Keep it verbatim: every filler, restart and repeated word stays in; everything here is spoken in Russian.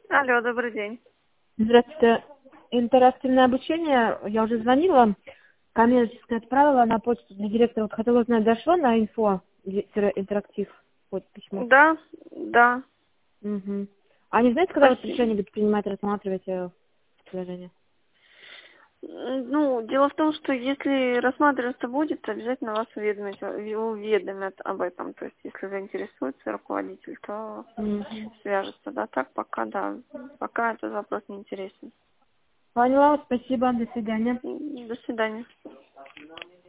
Алло, добрый день. Здравствуйте. Интерактивное обучение. Я уже звонила. Коммерческое отправила на почту для директора. Вот хотела узнать, дошло на инфо интерактив вот письмо. Да, да. Угу. А не знаете, когда вот Спасибо. решение будет принимать, рассматривать э, предложение? М, Ну, дело в том, что если рассматриваться будет, обязательно вас уведомят, уведомят об этом. То есть, если заинтересуется руководитель, то Угу. свяжется. Да, так пока, да. Пока этот вопрос не интересен. Поняла, спасибо, до свидания. М, До свидания.